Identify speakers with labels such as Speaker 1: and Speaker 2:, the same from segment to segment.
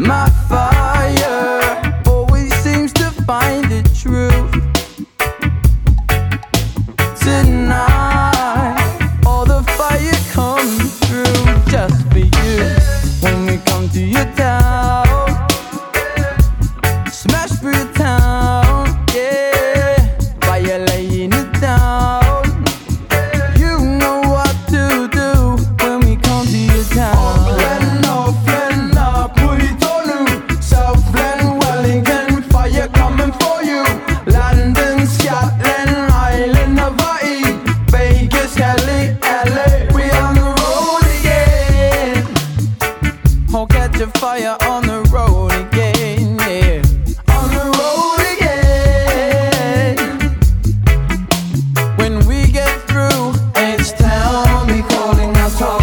Speaker 1: My fire always seems to find the truth. Tonight, all the fire comes through just for you. When we come to your town, smash through your town, yeah. Fire laying it down. You know what to do when we come to your town. Catch a fire on the road again, yeah. On the road again. When we get through, H-Town be calling us home,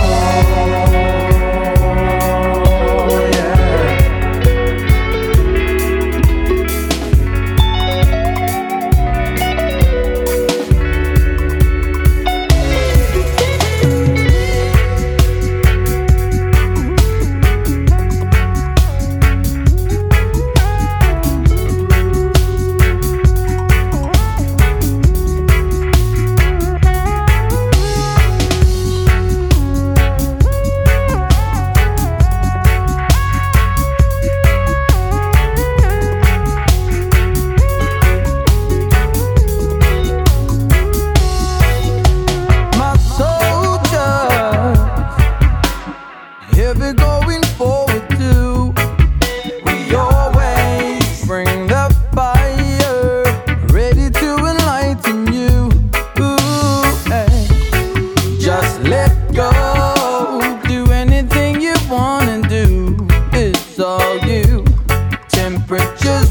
Speaker 1: we're going forward too. We always bring the fire, ready to enlighten you. Ooh, hey. Just let go, do anything you wanna do. It's all you. Temperatures